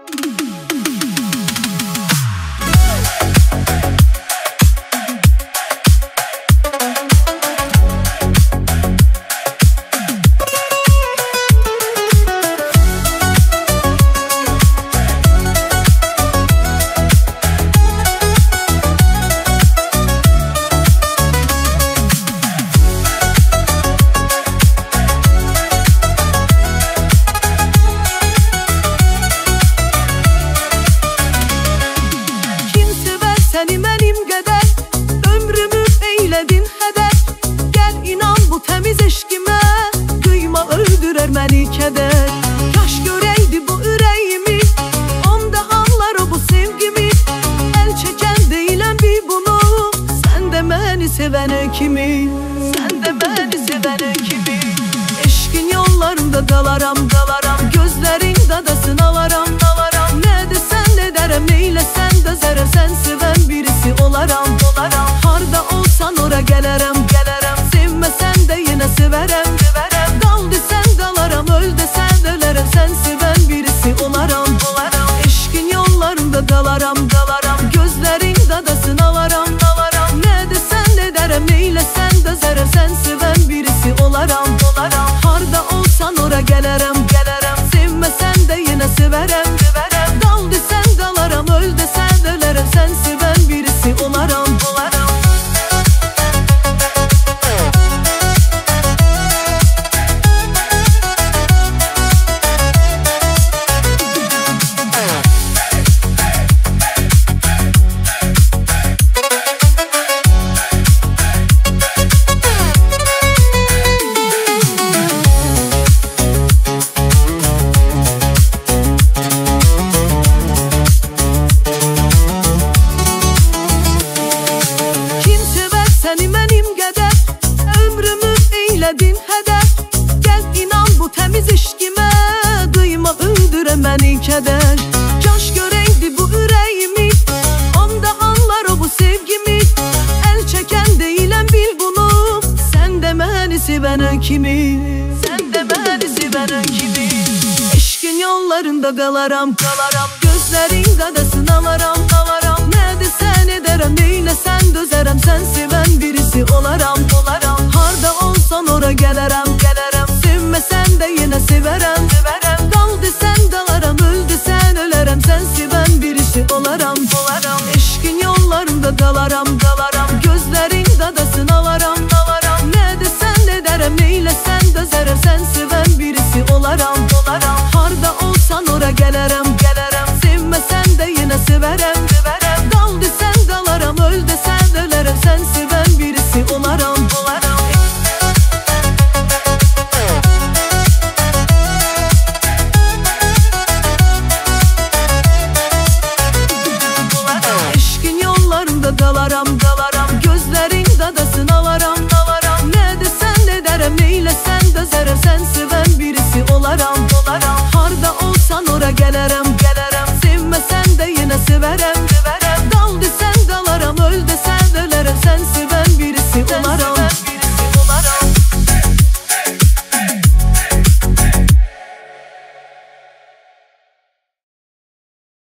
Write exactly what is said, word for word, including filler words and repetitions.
Seni benim qədər ömrümü eyledin heder. Gel inan bu temiz eşkime, kıyma öldürer məni keder. Kaş göreydi bu ürəyimi, onda anlar o bu sevgimi. El çeken değilim bir bunu, sen de beni seven kimi. Sen de beni seven kimi. Eşkin yollarında dalaram dalaram, gözlerin dadasın alaram alaram. Ne desen ne derem eylesen de zerem, sen seven birisi olaram olaram. Harda olsan ora gelerem gelerem, sevmesen de yine severem severem. Dal desen dalaram, öl desen ölerim, sen seven birisi olaram olaram. Eşkin yollarında dalaram dalaram, gözlerin dadasın alaram alaram. Ne desen ne derem eylesen de zerem, sen seven birisi olaram olaram. Harda olsan ora gelerem gelerem, sevmesen de yine severem severem. Dal desen dalaram, öl desen ölerim, sen seven birisi olaram olaram. Seni benim qədər ömrümü eyledin heder. Gel inan bu temiz eşkime, duyma öldüre məni keder. Kaş göreydi bu ürəyimi, onda anlar o bu sevgimi. El çeken değilim bil bunu, sen de beni seven kimi. Sen de beni seven kimi. Eşkin yollarında kalaram kalaram, gözlerin dadasın alaram alaram. Ne desen ederem neylesen dözerem, sen seven birisi olaram olaram. Harda olsan ora gelerem gelerem, sevmesen de yine severem severem. Dal desen dalarım, öl desen ölerim, sen seven birisi olaram olaram. Eşkin yollarında dalaram dalaram, gözlerin dadasın alaram alaram. Ne desen ne derem neylesen dözerem, sen seven birisi olaram olaram. Harda olsan ora gelerem